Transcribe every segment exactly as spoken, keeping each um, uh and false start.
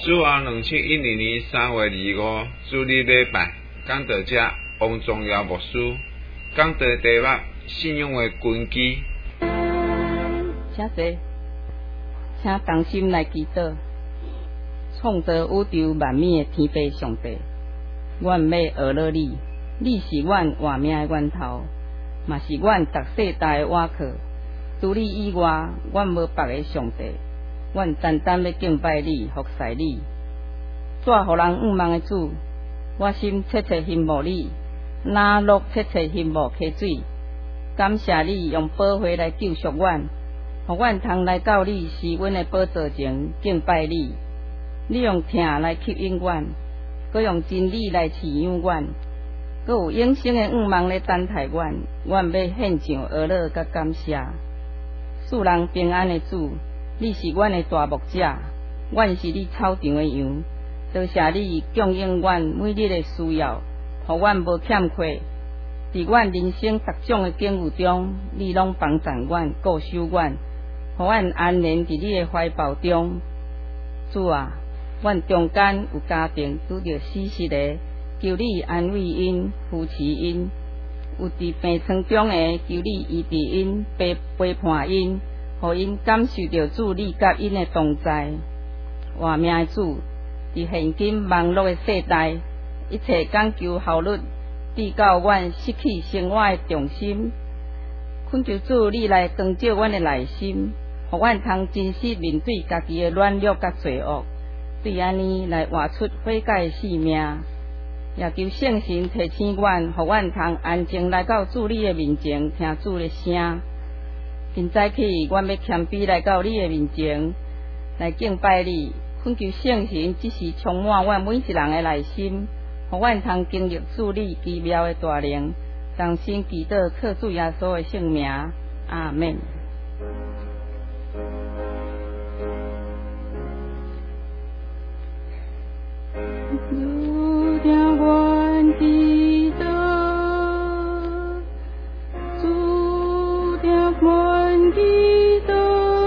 主啊，两千一二年三月二五，主日礼拜，讲到这王宗尧牧师讲到题目信仰的根基。 请坐，请同心来祈祷。创造宇宙万物的天父上帝，阮要学了你，你是阮活命的源头，嘛是阮逐世代的倚靠。除你以外，阮无别个上帝。阮单单要敬拜你，服侍你。怎互人仰望的主？我心切切羡慕你，哪落切切羡慕溪水。感谢你用宝血来救赎阮，互阮通来到你施恩的宝座前敬拜你。你用听来吸引阮，佮用真理来饲养阮，佮有永生的仰望来等待阮。阮要献上阿乐佮感谢。赐人平安的主，你是阮的大牧者，阮是你草场的羊。多谢你供应阮每日的需要，互阮无欠缺。伫阮人生各种的境遇中，你拢帮助阮、顾守阮，互阮安然伫你的怀抱中。主啊，阮中间有家庭拄着死失的，求你安慰因、扶持因；有伫病床中的，求你医治因、陪陪伴因，互因感受到主你甲因的同在。活命的主，伫现今忙碌的世代，一切讲求效率，逼到阮失去生活的重心。恳求主你来光照阮的内心，互阮通真实面对家己的软弱甲罪恶，对安尼来活出悔改的性命。也求圣神提醒阮，互阮通安静来到主你的面前，听主的声。今早起，阮要谦卑来到你的面前，来敬拜你。恳求圣神只是充满阮每一人的内心，互阮通经历主你奇妙的大能。同心祈祷，靠主耶稣的圣名，阿免。主听阮祈祷，主听阮祈祷。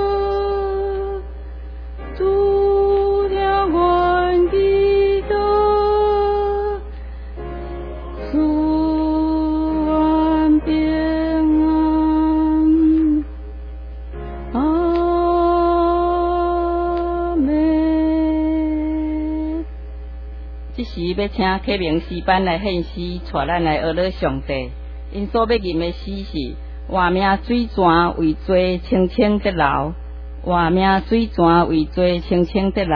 这时要请启明诗班来献诗，带咱来学了上帝。因所要吟的诗是：活命水泉为罪，清清得流；活命水泉为罪，清清得流。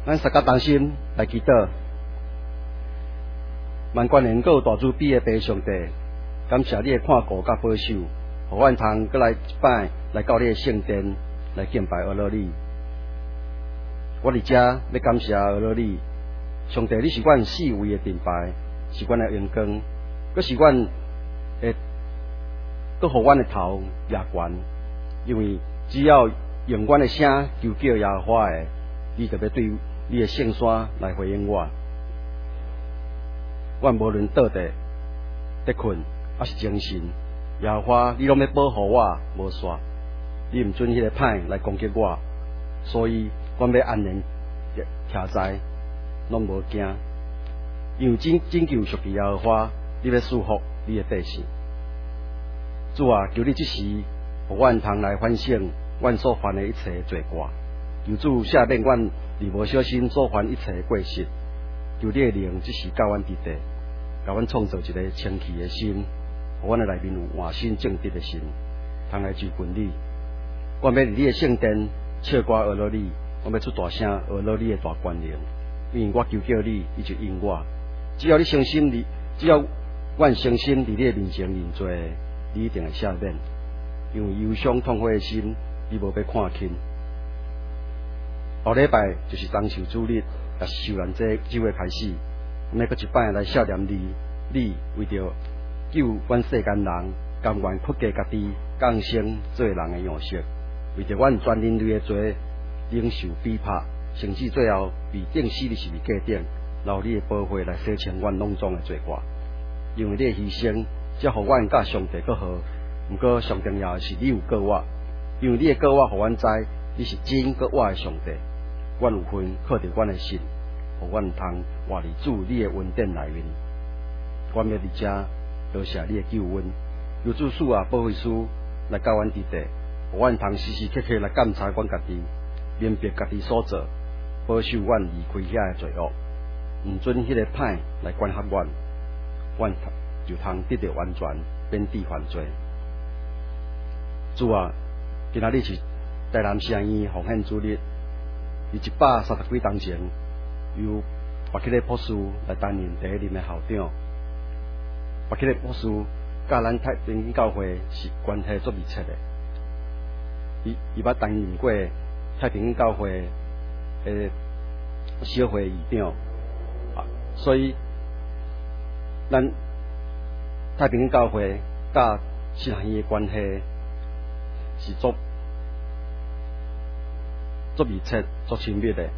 咱大家同心来祈祷，万关连够大主比的爸上帝，感谢你的看顾甲保守，互阮通搁来一摆来到你的圣殿来敬拜阿罗你。我伫遮要感谢阿罗你，上帝，你是阮四维的盾牌，是阮的阳光，搁是阮的，搁互阮的头也悬，因为只要用阮的声求叫耶和华的，你就要对你的圣山来回应我。阮无论倒地、得困，还是精神，耶和华你拢要保护我无煞，你毋准迄个歹来攻击我，所以阮要安然徛在，拢无惊。因为拯拯救属于耶和华，你要束缚你的百姓。主啊，求你即时，互阮通来反省阮所犯的一切罪过。求主赦免阮伫无小心所犯一切过失。求你的灵即时教阮伫地，甲阮创造一个清气的心，互阮的内面有换心正直的心，通来追寻你。阮要伫你的圣殿唱歌阿罗你，阮要出大声阿罗你的大权能，因为我求叫你，你就应我。只要你诚心你，只要阮诚心伫你的面前认罪，你一定会赦免。因为忧伤痛悔的心，你无要看轻。后礼拜就是当受主日，也是受难节即月开始，我们要搁一摆来孝念你。你为着救阮世间人，甘愿屈家家己，降生做人的样式，为着阮全人类的罪，忍受逼迫，甚至最后被钉死伫十字架顶，留你的保护来洗清阮拢总的罪过。因为你的牺牲，才互阮甲上帝搁好。毋过上重要的是你有告我，因为你的告我，互阮知你是真搁活的上帝。阮有份靠着阮的信，互阮通活伫主你的恩典内面。阮要伫遮多谢你的救恩，由主主啊保惠师来教阮伫地，互阮通时时刻刻来检查阮家己，明白家己所做，保守阮离开遐的罪恶，毋准迄个歹来管辖阮，阮就通得到完全，免治犯罪。主啊，今仔日是台南城医奉献主日，伫一百三十几年前，由白克勒博士来担任第一任的校长。白克勒博士甲咱太平教会是关系足密切的，伊伊捌担任过太平教会的小会议长，啊，所以咱太平教会甲新行医的关系是足足密切、足亲密的。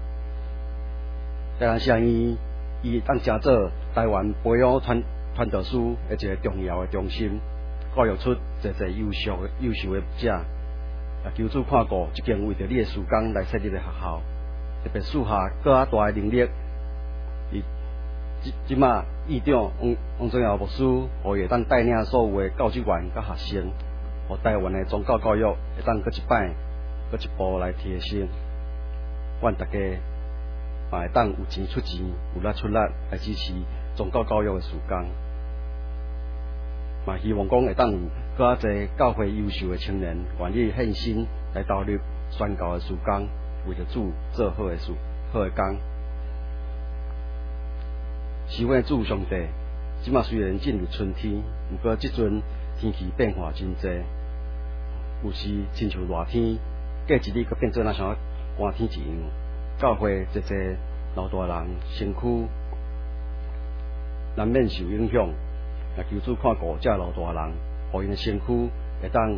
台南新医伊当成做台湾培养传传道师的一个重要的中心，教育出侪侪优秀的优秀的者。啊，求主看顾即间为着你的事工来设立的学校，特别属下更较大的能力。伊即即马院长王王宗尧牧师，互伊会当带领所有的教职员甲学生，互台湾的宗教教育会当搁一摆、搁一步来提升。阮大家嘛会当有钱出钱，有力出力来支持宗教教育的事工。嘛希望讲会当有搁较侪教会优秀的青年，愿意献身来投入宣教的事工，为着主做好的事、好的工。是阮主上帝，即马虽然进入春天，毋过即阵天气变化真济，有时亲像热天，过一日佫变做那像寒天一样。教会一个老大人身躯难免受影响。也求主看顾这老大人，互因的身躯会当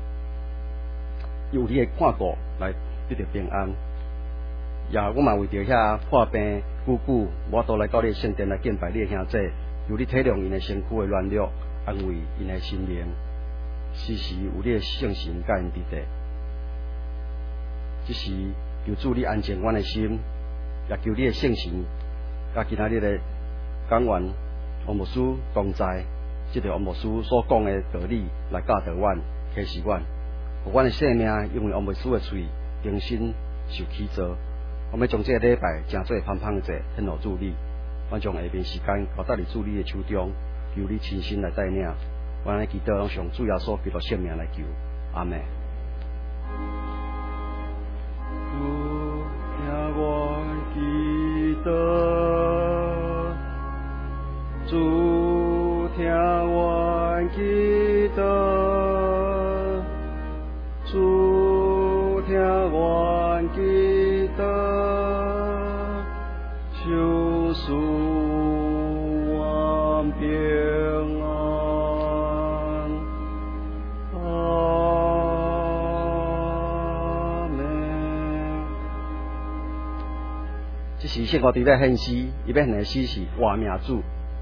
有你的看顾来得到平安。也我嘛为着遐破病久久，我都来到你圣殿来敬拜你的兄弟，由你体谅因的身躯的软弱，安慰因的心灵，时时有你的圣神甲因伫地。即时求主你安静阮的心，也求你的圣神甲今仔日的讲员王牧师同在，即个王牧师所讲的道理来教导阮、启示阮，互阮的生命因为王牧师的喙重新受起造。我们将这个礼拜正做盼盼者献互主你，阮将下面时间交搭伫主你的手中，求你亲身来带领。阮来祈祷，拢上主耶稣基督圣名来求，阿门。 主听我听阮祈祷，求赐阮平安。阿门。这是圣高伫咧献诗，伊要献的诗是活命主。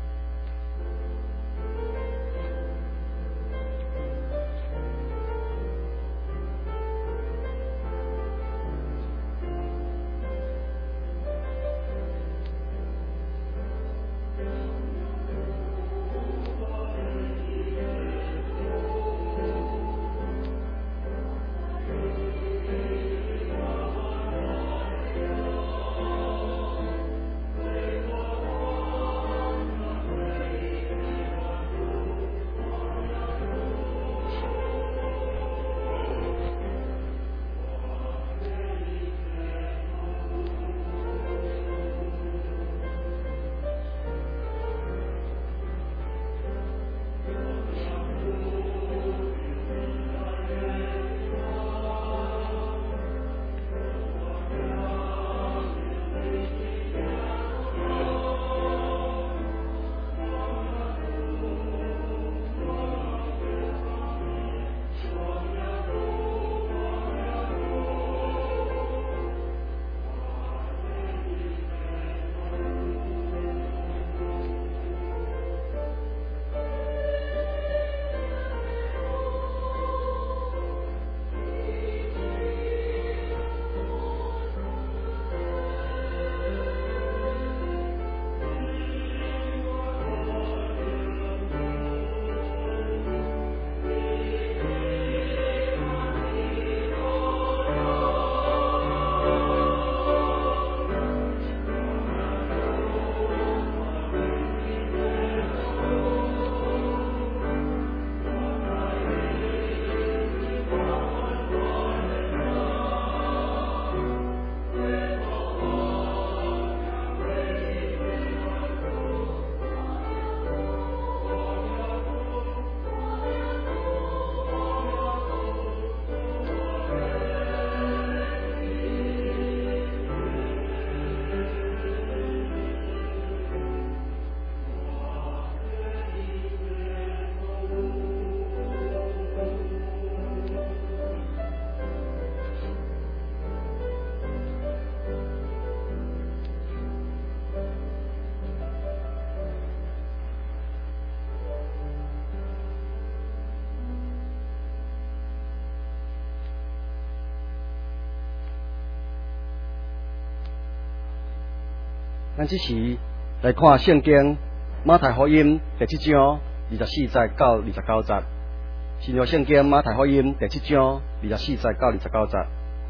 咱即时来看圣经马太福音第七章二十四节到二十九节。新约圣经马太福音第七章二十四节到二十九节。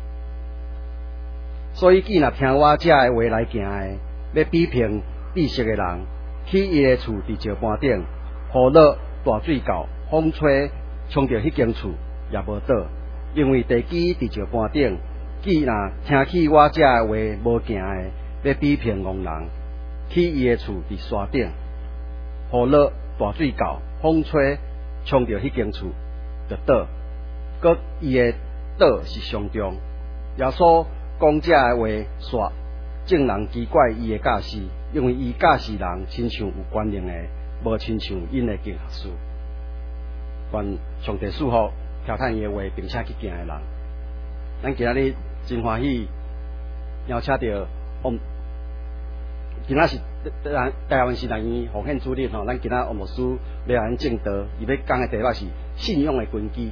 所以，既若听我这的话来行的，要比评知识的人，去伊的厝伫石盘顶，雨落大水到，风吹冲着迄间厝也无倒，因为地基伫石盘顶。既若听起我这的话无行的，要比评戆人，去伊的厝伫山顶，雨落大水到，风吹冲着迄间厝就倒，搁伊的倒是上重。耶稣讲这的话煞，众人奇怪伊的教示，因为伊教示人亲像有权能的，无亲像因的经学士。愿上帝祝福听趁伊的话并且去行的人。咱今仔日真欢喜，邀请到我们今仔是台湾新人院奉献主任吼，咱今仔王牧师要来正道，伊要讲的题目是信仰的根基。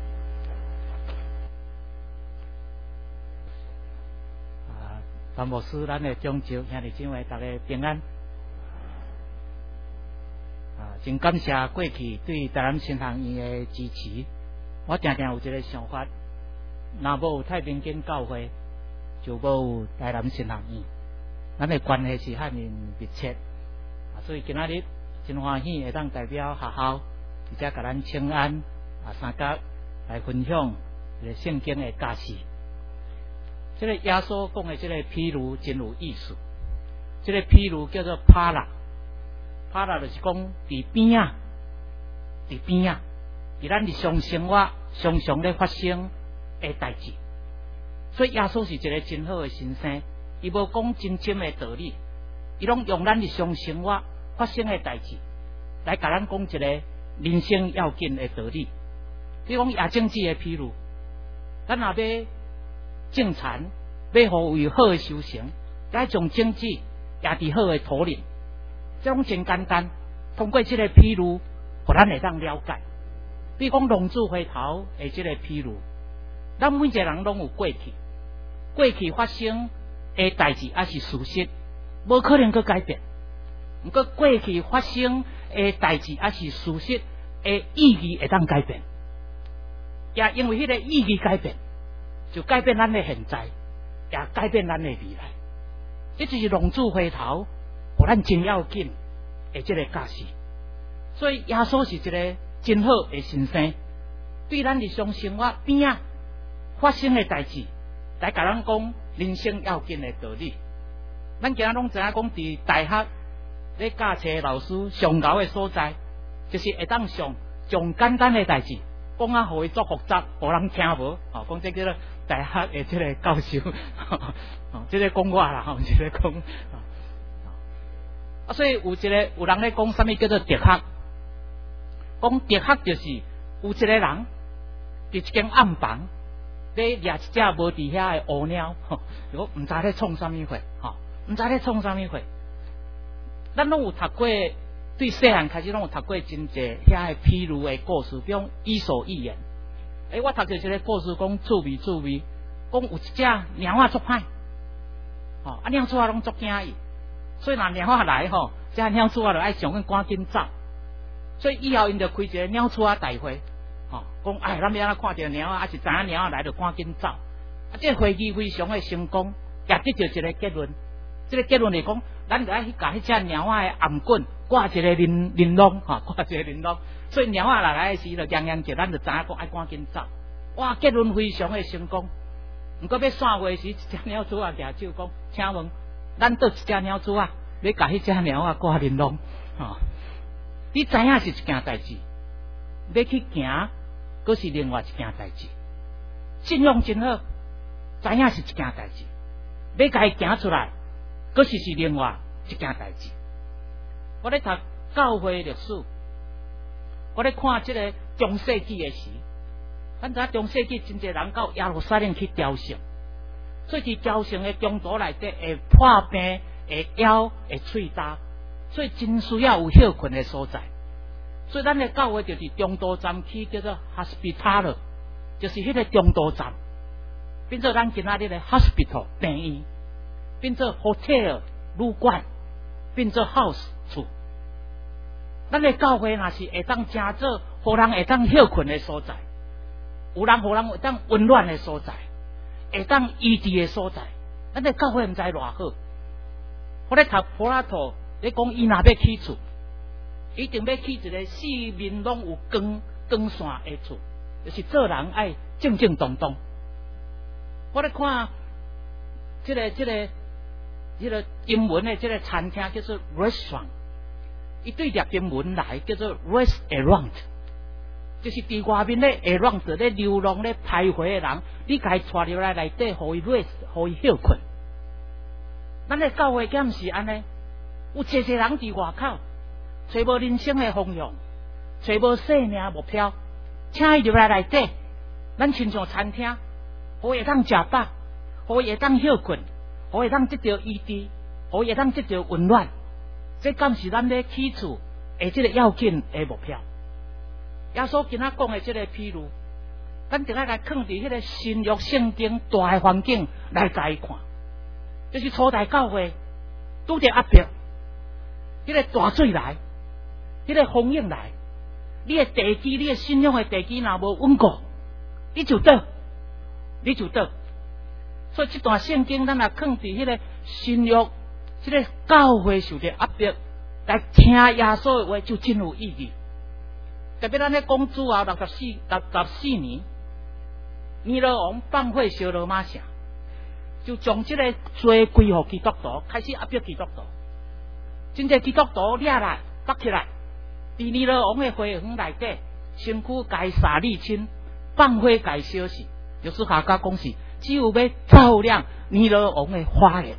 啊，王牧师，咱的中招兄弟姊妹大家平安。啊，真感谢过去对台南新行院的支持。我常常有一个想法，若无有太平间教会，就无有台南新行院。咱的关系是遐尼密切，啊，所以今仔日真欢喜会当代表学校，而且甲咱请安啊三甲来分享一个圣经的教示。这个耶稣讲的这个譬如真有意思，这个譬如叫做帕拉，帕拉就是讲伫边啊，伫边啊，伫咱日常生活常常咧发生的代志。 所以耶稣是一个真好的先生，伊无讲真深的道理，伊拢用咱日常生活发生的代志来甲咱讲一个人生要紧的道理。比如讲亚政治的披露，咱若要种田，要互有好的收成，来从政治也伫好的土壤，这种真简单。通过这个披露，互咱会当了解。比如讲龙珠回头的这个披露，咱每一个人拢有过去，过去发生的代志也是事实，无可能去改变。不过过去发生的代志也是事实的意义会当改变，也因为迄个意义改变，就改变咱的现在，也改变咱的未来。这就是龙珠回头，互咱真要紧的这个价值。所以耶稣是一个真好的先生，对咱日常生活边啊发生的代志，来甲咱讲人生要紧的道理。咱今仔拢知影讲，伫大学咧教册老师上高的所在，就是会当上上简单的代志，讲啊，互伊作复杂，互人听无。吼，讲这叫做大学的这个教授，吼，这个讲我啦，吼，这个讲。啊，所以有一个有人咧讲什么叫做哲学？讲哲学就是有一个人伫一间暗房，咧掠一只无伫遐的乌鸟，吼，如果毋知咧创啥物货，吼，毋知咧创啥物货。咱拢有读过，对细汉开始拢有读过真济遐的披露的故事，比如伊索寓言。诶、欸，我读着一个故事，讲趣味趣味，讲有一只猫仔足歹，吼，啊，猫仔拢足惊伊。所以若猫仔来吼，这鸟鼠仔就爱上紧赶紧走。所以以后因就开一个鸟鼠仔大会，吼，讲哎，咱要安怎看到猫仔，还是知影猫仔来就赶紧走。啊，这会议非常的成功，也得到一个结论。这个结论是讲，咱就爱去甲迄只猫仔的颔棍挂一个铃铃铛，吼，挂一个铃铛。所以猫仔来来时就洋洋叫，咱就知影讲爱赶紧走。哇，结论非常的成功。毋过要散会时，一只鸟鼠仔举手讲，请问。咱倒一只鸟鼠啊，要甲迄只鸟啊挂铃铛，吼！你知影是一件代志，要去行，佫是另外一件代志。信用真好，知影是一件代志，要甲伊行出来，佫是是另外一件代志。我咧读教会历史，我咧看即个中世纪的时，咱知影中世纪真侪人到耶路撒冷去朝圣。所以伫朝圣的中途内底会破病、会枵、会喙焦，所以真需要有休困的所在。所以咱的教会就是中途站区，叫做 hospital， 就是迄个中途站，变做咱今仔日的 hospital 病院，变做 hotel 旅馆，变做 house 厝。咱的教会若是会当真做，互人会当休困的所在，有人互人会当温暖的所在。会当医治的所在，咱的教会毋知偌好。我咧读柏拉图咧讲，伊若要起厝，一定要起一个四面拢有光光线的厝，就是做人爱正正当当。我咧看即、这个、即、这个、即、这个英文的即个餐厅叫做 restaurant， 伊对着英文来叫做 restaurant。就是伫外面咧会浪着咧流浪咧徘徊的人，你甲伊带入来内底，互伊 rest， 互伊休困。咱的教会敢毋是安尼？有侪侪人伫外口，找无人生的方向，找无生命目标，请伊入来内底，咱亲像餐厅，互伊会当食饱，互伊会当休困，互伊会当得到医治，互伊会当得到温暖。这敢是咱咧起厝的即个要紧的目标。耶稣今仔讲的这个披露，咱定爱来放伫迄个新约圣经大的环境来甲伊看，就是初代教会拄着压迫，迄个大水来，迄个风影来，你的地基，你的信仰的地基若无稳固，你就倒，你就倒。所以这段圣经咱若放伫迄个新约，这个教会受着压迫，来听耶稣的话就真有意义。特别咱咧讲主后六十四六十四年，尼罗王放火烧罗马城，就将这个罪归互基督徒，开始压迫基督徒。真侪基督徒掠来绑起来，伫尼罗王的花园内底，身躯甲伊撒沥青，放火甲伊烧死， 耶稣下甲讲是，只有要照亮尼罗王的花园，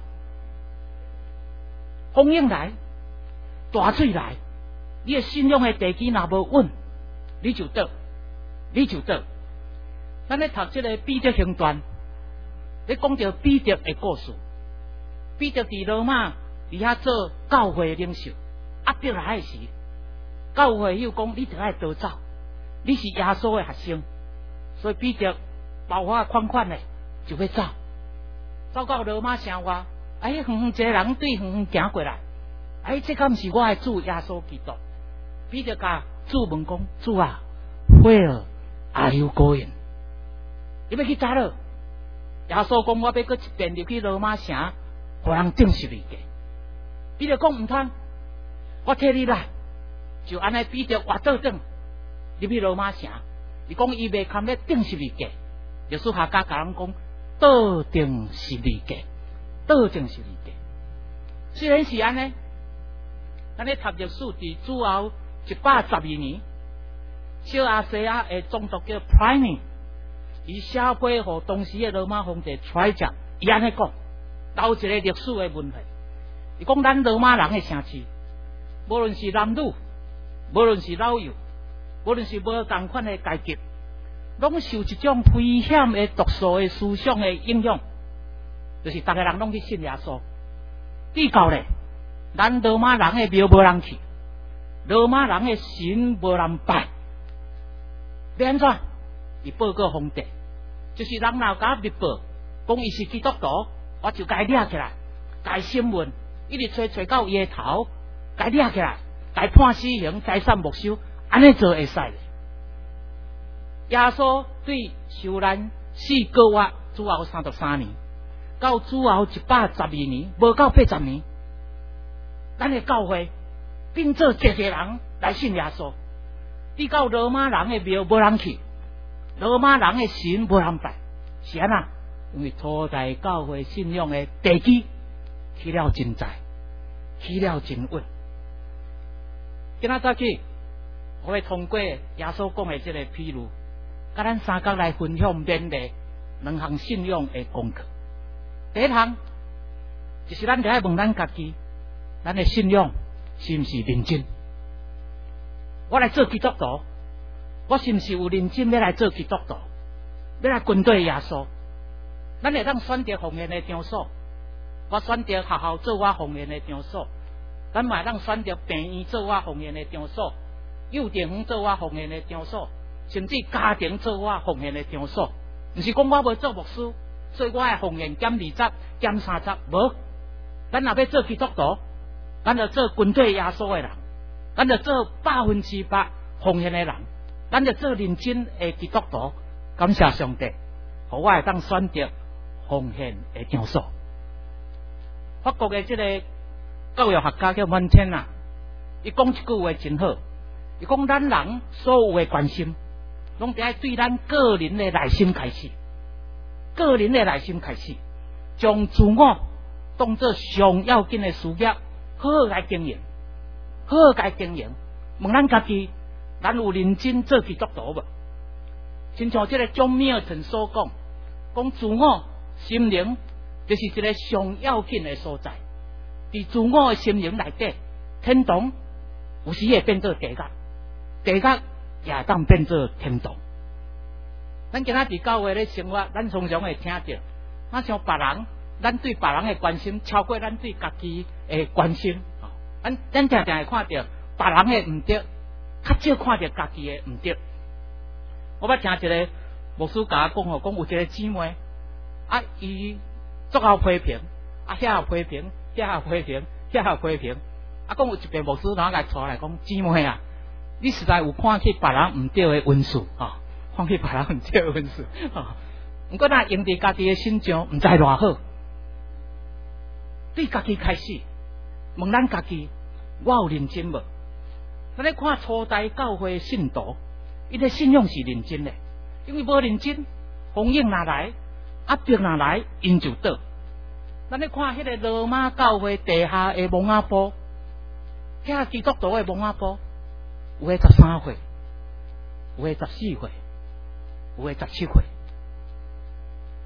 风涌来，大水来，你的信仰的地基若无稳，你就倒，你就倒。咱咧读这个彼得行传，咧讲到彼得的故事。彼得伫罗马伫遐做教会领袖，压迫来时，教会又讲你着爱逃走，你是耶稣的学生，所以彼得包袱款款的就要走，走到罗马城外，哎，远远一个人对远远行过来，哎，这敢毋是我的主耶稣基督？彼得甲主问讲：主啊 ，Where are you going？ 你要去叨落？耶稣讲：我要搁一遍入去罗马城，互人定十字架。彼得讲毋通，我替你来。就安尼，彼得活倒转入去罗马城。伊讲伊袂堪要定十字架。耶稣下甲甲人讲：倒定十字架，倒定十字架。虽然是安尼，咱咧读历史伫主后一百十二年，小亚细亚的总督叫 Pliny， 伊写批互当时的罗马皇帝 Trajan， 伊安尼讲，留一个历史的文献。伊讲咱罗马人的城市，无论是男女，无论是老幼，无论是无同款的阶级，拢受一种危险的毒素的思想的影响，就是逐个人拢去信耶稣。至到咧，咱罗马人的庙无人去，罗马人的神无人拜，要安怎？伊报告皇帝，就是人若甲密报，讲伊是基督徒，我就该抓起来，该审问，一直找找到伊的头，该抓起来，该判死刑，财产没收，安尼做会使咧。耶稣对受难四个月主后三十三年，到主后一百十二年，无到八十年，咱的教会并做这些人来信耶稣。你到罗马人的庙无人去，罗马人的神无人拜，是安那？因为初代教会信仰的地基起了真在，起了真稳。今仔早起，我会通过耶稣讲的这个披露，甲咱三角来分享勉励两项信仰的功课。第一项就是咱得爱问咱家己，咱的信仰是毋是认真？我来做基督徒，我是毋是有认真要来做基督徒，要来跟对耶稣？咱会当选择奉献的场所，我选择学校做我奉献的场所，咱嘛会当选择病院做我奉献的场所，幼稚园做我奉献的场所，甚至家庭做我奉献的场所。毋是讲我无做牧师，所以我爱奉献减二十、减三十，无。咱若要做基督徒，咱就做跟对耶稣的人，咱就做百分之百奉献的人，咱就做认真的基督徒。感谢上帝，互我会当选择奉献的场所。法国的这个教育学家叫曼天啊，伊讲一句话真好，伊讲咱人所有的关心，拢得爱对咱个人的内心开始，个人的内心开始，将自我当作上要紧的事业，好好来经营，好好来经营。问咱家己，咱有认真做基督徒无？亲像这个John Milton所讲，讲自我心灵就是一个上要紧的所在。伫自我的心灵内底，天堂有时会变做地狱，地狱也会当变做天堂。咱今仔日教会咧生活，咱常常会听到，那像别人，咱对别人的关心超过咱对家己的关心。咱咱常常会看到别人的唔对，较少看到家己的唔对。我捌听一个牧师甲我讲吼，讲有一个姊妹，啊，伊足好批评，啊，遐有批评，遐有批评，遐有批评，啊，讲有一遍牧师拿来带来讲，姊妹啊，你实在有看去别人唔对的文书啊，看去别人唔对的文书啊，不过那用伫家己的心上，唔知偌好，对家己开始，问咱家己，我有认真无？咱咧看初代教会信徒。伊个信仰是认真的，因为无认真，风影若来，压迫若来，因就倒。咱咧看迄个罗马教会地下的蒙阿波，遐基督徒的蒙阿波，有诶十三岁，有诶十四岁，有诶十七岁，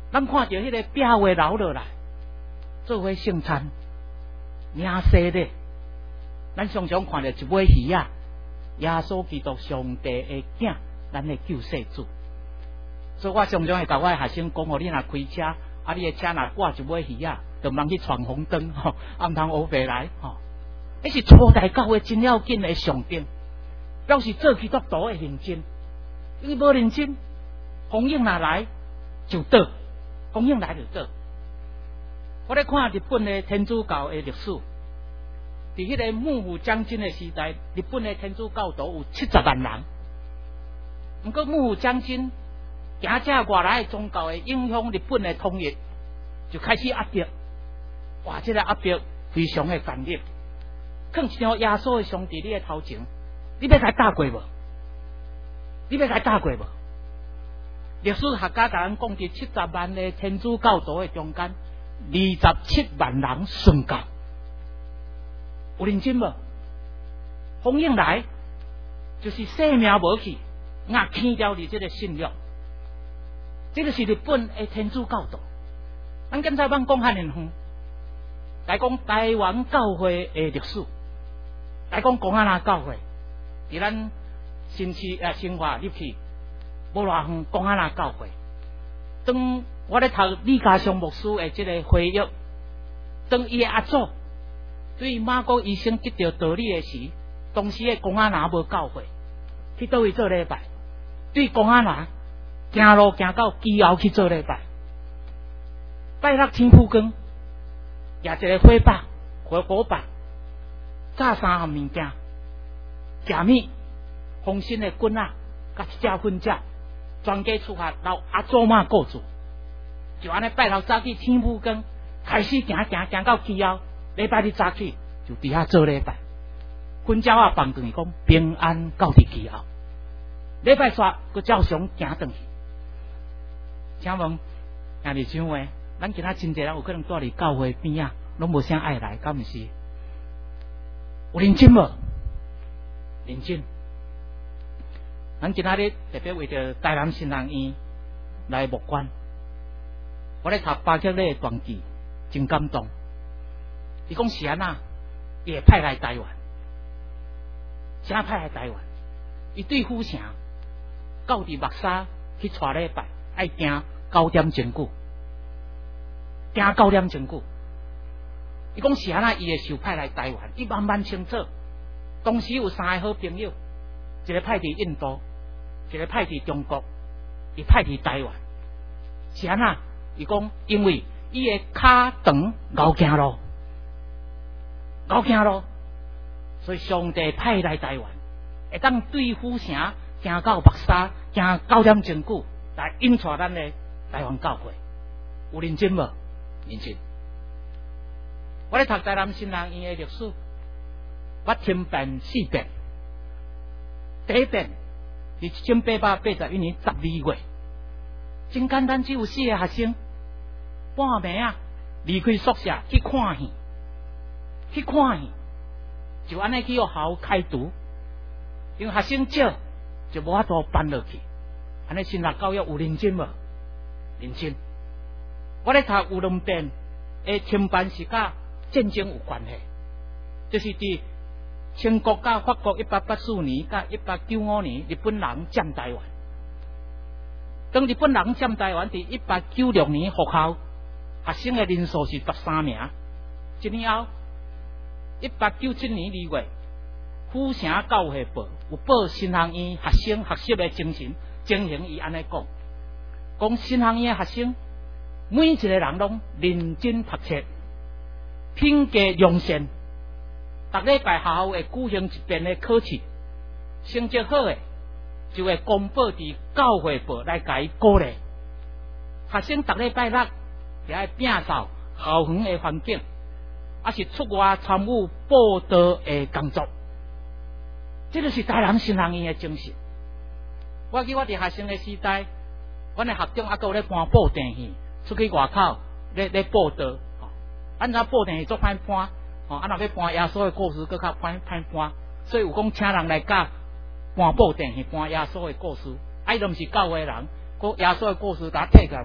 咱看到迄个壁画留落来，做伙圣餐，名西的，咱常常看到一尾鱼啊，耶稣基督上帝的囝，咱的救世主。所以我常常会甲我的学生讲，哦，你若开车，啊，你的车若挂一尾鱼啊，就毋通去闯红灯，吼、哦，啊，毋通乌白来，吼、哦。迄是初代教会真要紧的上灯，表示做基督徒的认真。你无认真，风影若来就倒，风影来就倒。我咧看日本的天主教的历史，伫迄个幕府将军的时代，日本的天主教徒有七十万人。毋过幕府将军行这外来的宗教的影响日本的统一，就开始压迫。哇，这个压迫非常的残忍。放一条耶稣的上帝你的头前，你要甲打过无？你要甲打过无？历史学家甲咱讲，伫七十万的天主教徒的中间，二十七万人殉教。有认真无？风影来，就是生命无去，压起掉你这个信仰。这个是日本的天主教徒。咱刚才咱讲汉人远，来讲台湾教会的历史。来讲公安那教会，伫咱新市啊新化入去，无偌远公安那教会。当我咧读李家祥牧师的这个回忆，当伊的阿祖对马国医生得到道理的时，当时的公安那无教会，去倒位做礼拜，对公安那行路行到基后去做礼拜，拜六天父光，也一个火把火火把。炸三项物件，食米、红心的棍啊，甲一只粉只，全家出发到阿祖妈过住，就安尼拜六早起天父光，开始行行行到基后，礼拜日早起就伫遐做礼拜。粉鸟啊放转去讲平安到伫基后，礼拜煞佮照常行转去。请问兄弟姊妹，咱今仔真侪人有可能住伫教会边啊，拢无啥爱来，敢毋是？有认真无？认真。咱今仔日特别为着台南新人院来募捐。我咧读巴克勒的传记，真感动。伊讲是安那，伊会派来台湾，啥派来台湾？伊对府城到伫目沙去带礼拜，爱行九点钟久，行九点钟久。伊讲是安那，伊会受派来台湾，伊慢慢清楚。当时有三个好朋友，一个派伫印度，一个派伫中国，伊派伫台湾。是安那？伊讲因为伊的脚长敖行路，敖行路，所以上帝派来台湾，会当对府城行到目沙，行九点钟久，来引带咱的台湾教会。有认真无？认真。我咧读台南新人院的历史，我听遍四遍。第一遍是一千八百八十一年十二月，真简单，只有四个学生，半暝啊离开宿舍去看戏，去看戏，就安尼去学校开除，因为学生少，就无法度办落去。安尼新学教育有认真无？认真。我咧读有两遍的听班是甲战争有关系，就是伫清国甲法国一八八四年甲一八九五年，日本人占台湾。当日本人占台湾，伫一八九六年复校，学生的人数是十三名。一年后，一八九七年二月，府城教会报有报新学院学生学习的精神，情形伊安尼讲，讲新学院的学生每一个人拢认真读册。品格良善，逐礼拜学校会举行一遍的考试，成绩好的就会公布伫教会报来甲伊鼓励。学生逐礼拜六也爱摒扫校园的环境，也是出外参与报道的工作。这就是台南新学院的精神。我记我伫学生的时代，阮的学长还佫有咧搬布电戏出去外口咧咧报道。咱知报电视做歹搬，吼，啊，若要搬耶稣的故事，搁较歹歹搬，所以有讲请人来教搬报电视，搬耶稣的故事，啊，伊都毋是教会人，个耶稣的故事，甲摕起来讲，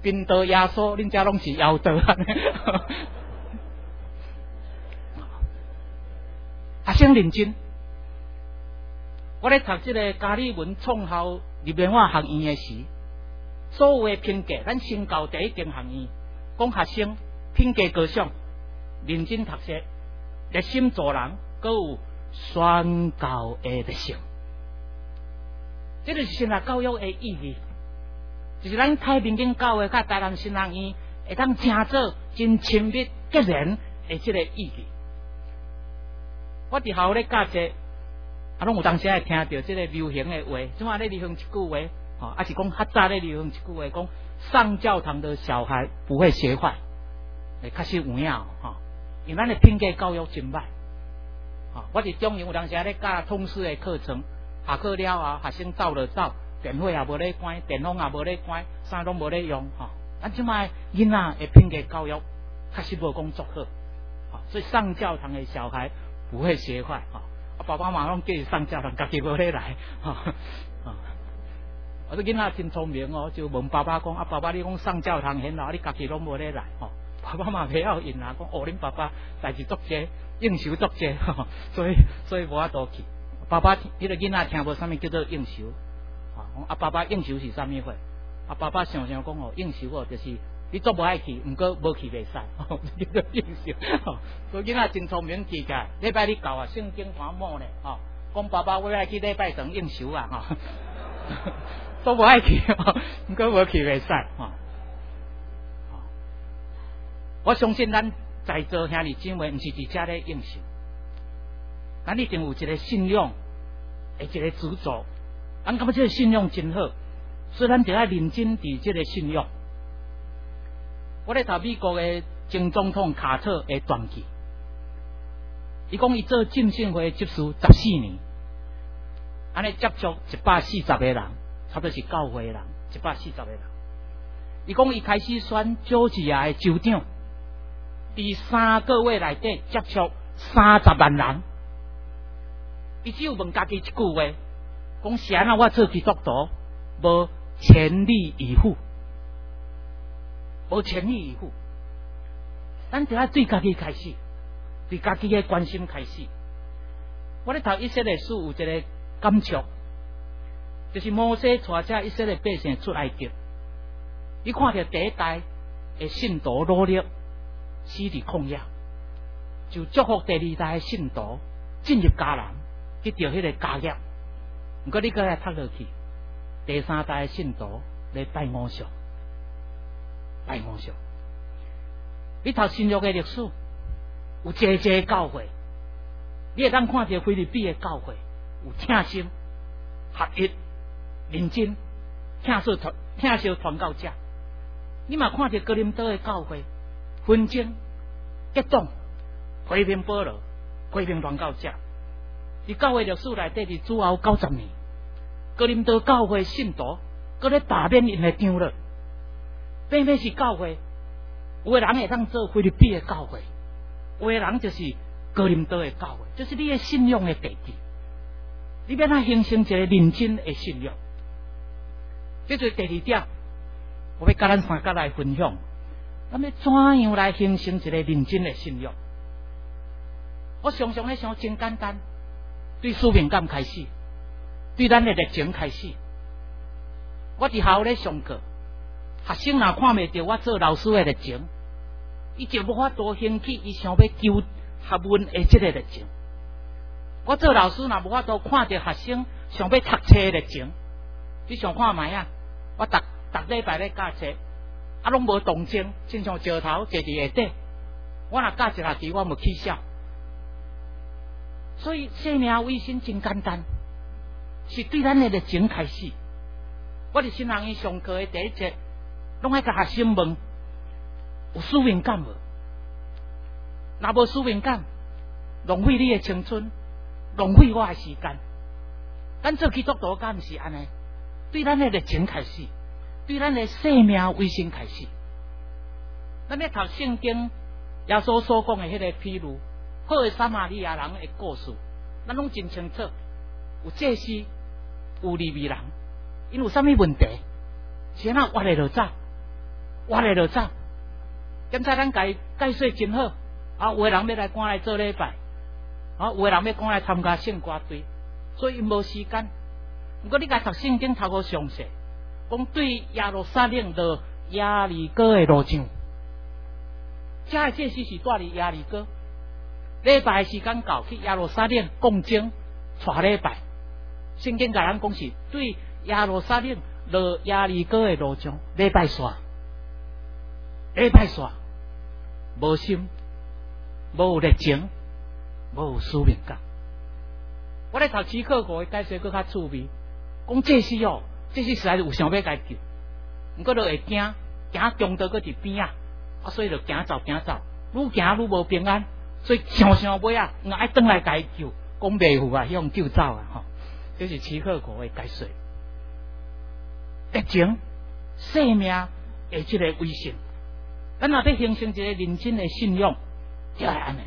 宾道耶稣，恁遮拢是妖道啊！学生认真，我咧读这个加里文创校入联华学院的时，所有的评价，咱先教第一间学院，讲学生品格高尚、认真读书、热心助人，佮有宣教的特性。这就是新学教育的意义，就是咱太平间教会甲台南新学院会当正做真亲密结连的这个意义。我伫校咧教册，啊，拢有当时会听到这个流行的话，怎啊咧流行一句话，吼、哦，啊是讲较早咧流行一句话，讲上教堂的小孩不会学坏，诶，确实有影哦，吼，因为咱的品格教育真歹，吼、哦，我伫中营有当时咧教通识的课程，下课了啊，学生走了走，电话也无咧关，电脑也无咧关，啥拢无咧用，吼、哦，咱即摆囡仔的品格教育确实无讲足好，吼、哦，所以上教堂的小孩不会学坏，哈、哦，啊，爸爸妈妈拢叫伊上教堂，家己无咧来，哈、哦，啊，我这囡仔真聪明哦，就问爸爸讲，啊，爸爸你讲上教堂很好，你家己拢无咧来，吼、哦，爸爸嘛袂晓应啊，讲哦，恁爸爸代志足济，应酬足济，吼，所以所以无法度去。爸爸，迄个囡仔听无啥物叫做应酬，啊，啊，爸爸应酬是啥物货？啊，爸爸想想讲哦，应酬哦，就是你做无爱去，毋过无去袂使，吼，叫做应酬。吼，所以囡仔真聪明，记起来，礼拜日教啊，圣经看某咧，吼，讲爸爸我要去礼拜堂应酬啊，吼，做无爱去，吼，毋过无去袂使，吼。我相信咱在座兄弟姊妹，毋是伫遮咧应酬。咱一定有一个信仰，诶，一个主轴。咱感觉这个信仰真好，所以咱就要认真伫这个信仰。我咧读美国的前总统卡特的传记，伊讲伊做浸信会执事十四年，安尼接触一百四十个人，差不多是教会的人，一百四十个人。伊讲伊开始选佐治亚的州长，伫三个月内底接触三十万人。伊只有问家己一句话，讲是安怎我做基督徒，无全力以赴，无全力以赴。咱就要对家己开始，对家己的关心开始。我咧读以色列书有一个感触，就是摩西带这以色列百姓出埃及，伊看到第一代的信徒努力死伫旷野，就祝福第二代的信徒进入迦南。去着迄个家业，毋过你搁来读落去，第三代信徒来拜偶像，拜偶像。你读新约的历史，有济济教会，你会当看到菲律宾的教会有听心、合一、认真、听受传、听受传教者。你嘛看到哥林多的教会，纷争、结党、和平保罗、和平传教者。伫教会历史内底，伫主后九十年，哥林多教会信徒，搁咧大免因的长老，偏偏是教会，有个人会当做菲律宾的教会，有个人就是哥林多的教会，就是你的信仰的地基，你要哪形成一个认真的信仰。这就是第二点，我要甲咱三甲来分享，咱要怎样来形成一个认真的信仰？我常常咧想，真简单。对使命感开始，对咱的热情开始。我伫校咧上课，学生若看袂到我做老师的热情，伊就无法度兴起，伊想要求学问的这个热情。我做老师若无法度看到学生想要读册的热情，你想看卖啊？我逐逐礼拜咧教册，啊，拢无动静，亲像石头坐伫下底。我若教一学期，我无起笑。所以生命卫生真简单，是对咱的热情开始。我伫新学院上课的第一节，拢爱甲学生问：有使命感无？若无使命感，浪费你的青春，浪费我的时间。咱做基督徒敢毋是安尼？对咱的热情开始，对咱的生命卫生开始。咱咧读圣经，耶稣所讲的迄个譬如。好的撒玛利亚人的故事，咱拢真清楚。有祭司，有利未人，因有啥物问题？是安怎活得落早？ 我来就走。检察咱解解说真好，啊，有的人要来赶来做礼拜，啊，有的人要赶来参加圣歌队，所以因无时间。不过你甲读圣经读好详细，讲对耶路撒冷到耶利哥的路上，这个这时是住伫耶利哥，礼拜时间到去耶路撒冷共经带礼拜。圣经甲咱讲是对耶路撒冷到耶利哥的路上礼拜煞，礼拜煞，无心，无热情，无使命感。我咧读史考古的解说，搁较趣味。讲这时哦，这时实在是有想要甲救，毋过就会惊，行中道搁伫边啊，啊，所以就行走行走，愈行愈无平安，所以想想尾啊，爱转来甲伊救，讲袂赴啊，向救走啊，吼，这是史考古的解说。热情、生命的即个威信，咱若要形成一个认真的信仰，就系安尼。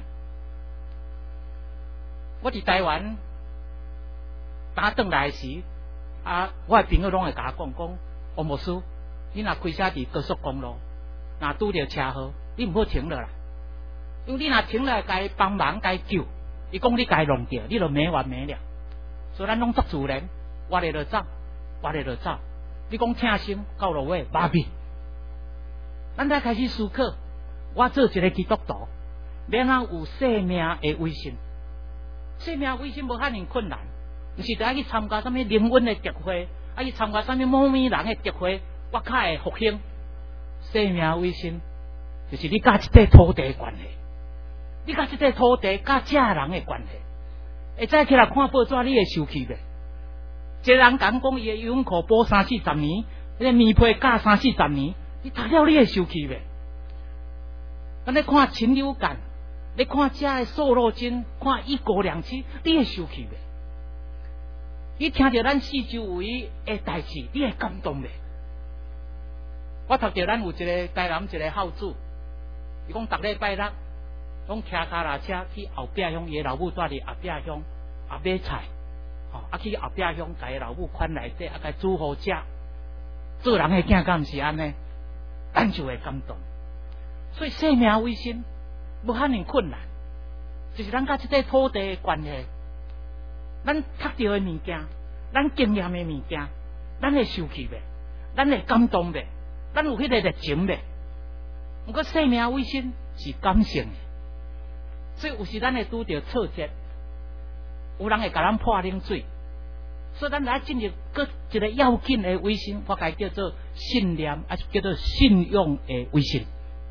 我伫台湾打转来时。啊！我的朋友拢会甲我讲讲，王牧师，你若开车伫高速公路，若拄着车祸，你毋好停落来，因为你若停落来，甲伊帮忙，甲伊救，伊讲你甲伊弄掉，你就没完没了。所以咱拢作自然，我咧就走，我咧就走。你讲听心到落尾，麻痹。咱才开始思考，我做一个基督徒，要安有生命的威信，生命威信无遐尼困难。毋是得爱去参加什么灵恩的集会，爱去参加什么某名人的集会，我较会复兴。生命卫生就是你甲即块土地的关系，你甲即块土地甲这人的关系。会再起来看报纸，你会受气袂？一个人讲讲伊的游泳裤补三四十年，迄个棉被加三四十年，你读了你会受气袂？咱咧看禽流感，你看这的瘦肉精，看一国两制，你会受气袂？你听到咱四周围的代志，你会感动袂？我读到咱有一个台南一个孝子，伊讲逐礼拜六，拢骑脚踏车去后壁乡，伊老母住伫后壁乡，啊买菜，吼、哦、啊去后壁乡，甲伊老母款内底，啊甲煮好食。做人的囝敢毋是安尼？咱就会感动。所以生命卫生无遐尼困难，就是咱甲即块土地的关系。咱读到的物件，咱经验的物件，咱会受气袂？咱会感动袂？咱有迄个热情袂？不过生命卫生是感性的，所以有时咱会拄到挫折，有人会甲咱泼冷水，所以咱来进入搁一个要紧的卫生，我该叫做信念，啊叫做信用的卫生。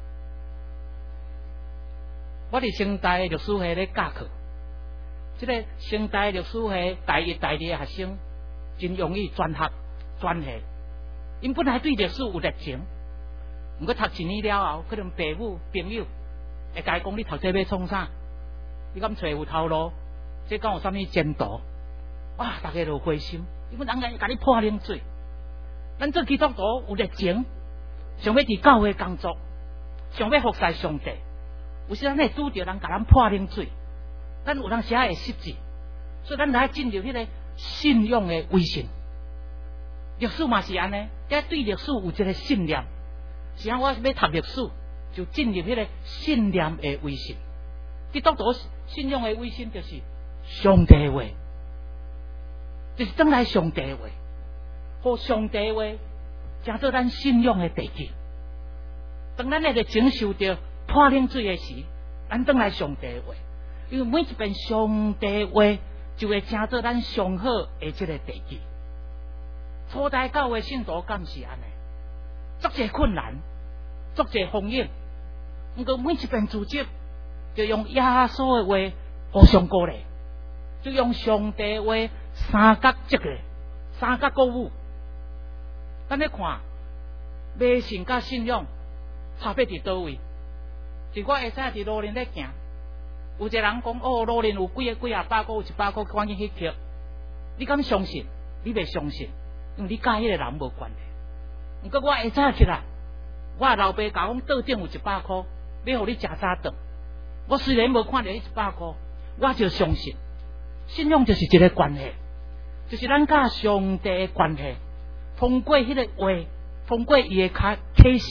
我伫成大历史系咧教课。这个成大历史系大一、大二的学生真容易转学转系，因本来对历史有热情，毋过读一年了后，可能父母朋友会甲伊讲：你读这要创啥？你敢找有头路？这敢有啥物前途？哇！大家都灰心，因为人家甲你泼冷水。咱做基督徒有热情，想要伫教会工作，想要服侍上帝，有时咱会拄着人甲咱泼冷水。咱有当时会失志，所以咱来进入迄个信仰的威信。历史嘛是安尼，这对历史有一个信念。是啊，我要读历史，就进入迄个信念的威信。基督徒信仰的威信就是上帝话，就是等来上帝话，和上帝话成做咱信仰的地基。当咱那个经受到泼冷水的时，咱等来上帝话。因为每一遍上帝话就会成做咱上好的这个地基。初代教会信徒敢是安尼，足侪困难，足侪风险，不过每一遍组织就用耶稣的话互相鼓励，就用上帝话三角接个，三角鼓舞。咱咧看，迷信甲信仰差别伫倒位？是我会使伫路林咧行。有一个人讲哦，路林有几个几啊百个，有一百个，赶紧去捡。你敢相信？你袂相信，因为你甲迄个人无关系。毋过我会早起来，我老爸甲我桌顶有一百块，要互你食早顿。我虽然无看到迄一百块，我就相信。信仰就是一个关系，就是咱甲上帝的关系。通过迄个话，通过伊的启启示，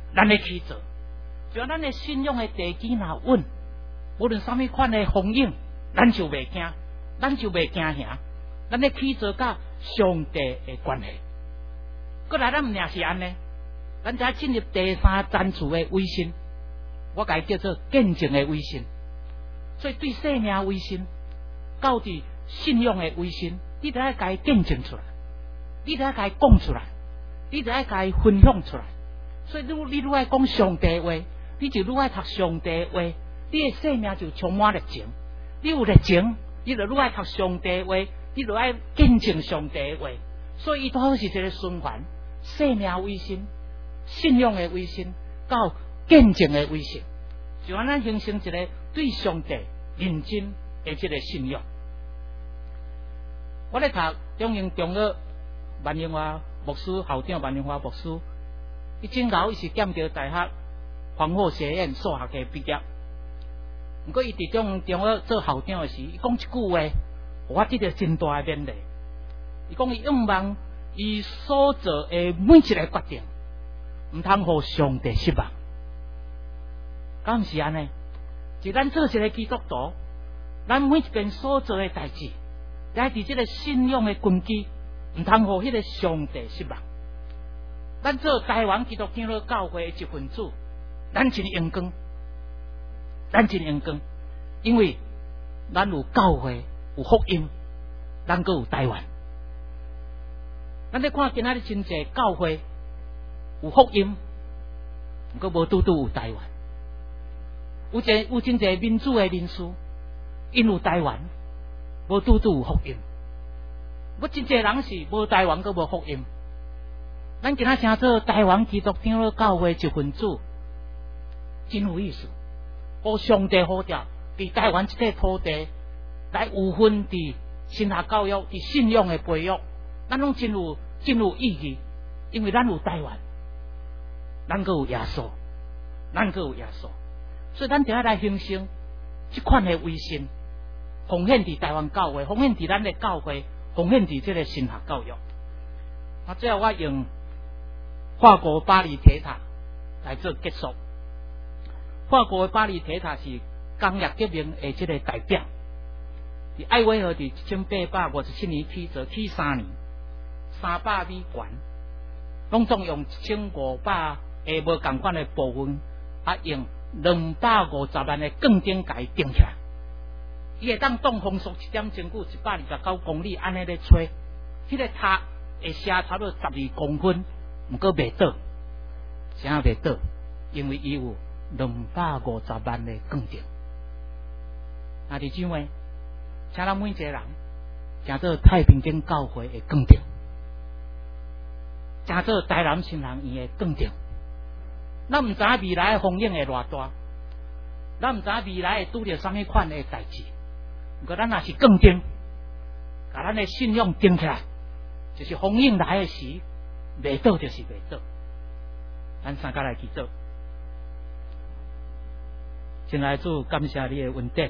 咱的起做。就咱的信仰的地基若稳，无论什么款的风影，咱就袂惊，咱就袂惊吓。咱的起做甲上帝的关系。过来，咱唔也是安尼，咱才进入第三层次的威信，我甲伊叫做见证的威信。所以对生命威信，到底信仰的威信，你得爱甲伊见证出来，你得爱甲伊讲出来，你得爱甲伊分享出来。所以你你愈爱讲上帝话，你就愈爱读上帝话，你的生命就充满热情。你有热情，你就愈爱读上帝话，你就爱见证上帝话。所以伊都好是一个循环。生命威信、信仰的威信，到见证的威信，就安咱形成一个对上帝认真的这个信仰。我咧读中英中学万英华牧师校长万英华牧师，伊真后伊是剑桥大学防火学院数学系毕业。不过伊伫中中学做校长的时，伊讲一句话，我得到真大的勉励。伊讲伊仰望。伊所做的每一个决定，唔通互上帝失望。敢毋是安尼？就咱做一个基督徒，咱每一件所做的代志，在伫这个信仰的根基，唔通互迄个上帝失望。咱做台湾基督教教会的一份子，咱真荣光，咱真荣光，因为咱有教会，有福音，咱阁有台湾。咱咧看今仔日真济教会有福音，不过无拄拄有台湾，有一有真济民主的人士，因有台湾，无拄拄有福音。我真济人是无台湾，阁无福音。咱今仔成做台湾基督教教会一份子，真有意思。互上帝呼召，伫台湾这块土地来有份伫神学教育、伫信仰的培育。咱拢真有真有意义，因为咱有台湾，咱阁有耶稣，咱阁有耶稣，所以咱就要来形成这款的威信，奉献伫台湾教会，奉献伫咱的教会，奉献伫这个神学教育。啊，最后我用法国巴黎铁塔来做结束。法国的巴黎铁塔是工业革命的这个代表，伫爱维河伫一千八百五十七年起做起三年。三百米悬，拢总用一千五百个无共款的部分，啊用两百五十万的钢钉甲伊钉起来。伊会当挡风速一点钟久，一百二十九公里安尼咧吹，迄、那个塔会斜差不多十二公分，毋过袂倒，啥袂倒？因为伊有两百五十万的钢钉。啊，弟兄们，请咱每一个人，行做太平间教会的钢钉。正做台南新人院的钢钉，咱毋知影未来的风险会偌大，咱毋知影未来会拄着什么款的代志。不过咱若是钢钉，甲咱的信仰钉起来，就是风险来的时，袂倒就是袂倒。咱三家来祈祷，亲爱的主，感谢你的恩典，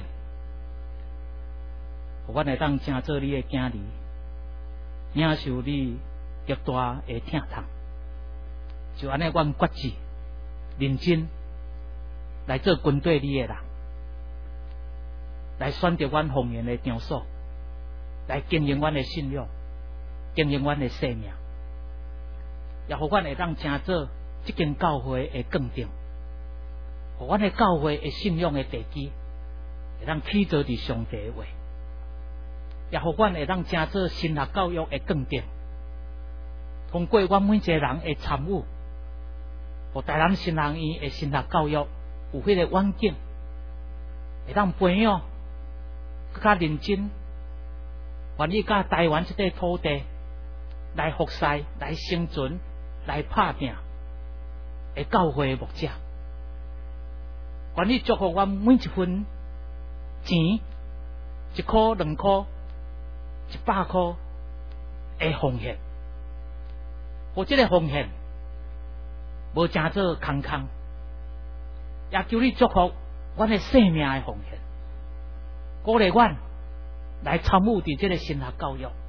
互阮会当正做你的囝儿，领受你极大的疼痛，就安尼，阮决志认真来做军队里的人，来选择阮奉献的场所，来经营阮的信仰，经营阮的生命，也互阮会当正做这间教会的钢钉，互阮的教会的信仰的地基会当起造伫上帝的话，也互阮会当正做神学教育的钢钉。通过阮每一个人的参与，互台南新人院的神学教育有迄个远景，会当培养更加认真，愿意甲台湾这块土地来服侍、来生存、来拍拼的教会的牧者，愿意祝福阮每一分钱，一箍、两箍、一百箍的奉献。我这个奉献无正做空空，也求你祝福阮的生命的奉献，鼓励阮来参与伫这个神学教育。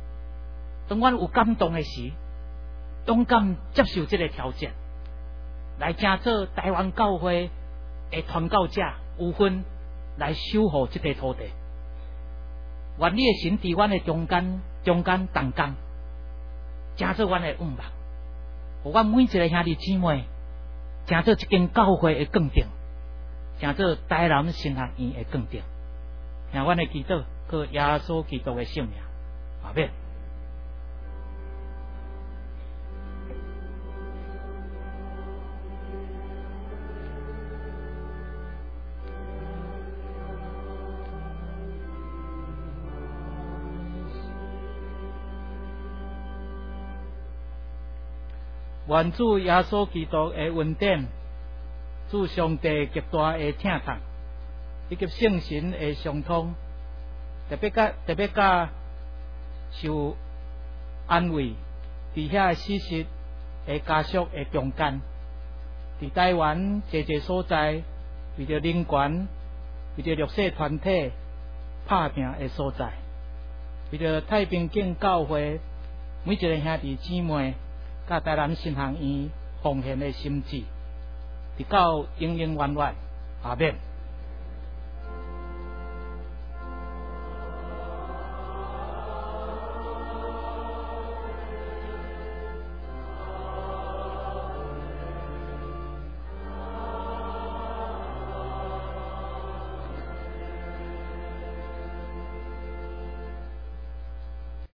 当阮有感动的时，勇敢接受这个挑战， 来正做台湾教会的传教者有份来守护这块土地。愿你的神伫阮的中间中间同工，正做阮的望望，互阮每一个兄弟姊妹，正做一间教会的更定，正做台南神学院的更定。听阮的祈祷，靠耶稣基督的圣名，阿们。愿主耶稣基督的恩典，主上帝极大的疼痛，以及圣神的相通，特别甲特别甲受安慰，伫遐死实的家属的中间，伫台湾侪侪所在，为着人权、为着弱势团体拍拼的所在，为着太平境教会每一个兄弟姊妹。甲台南神学院奉献的心志，直到永永远远，阿们。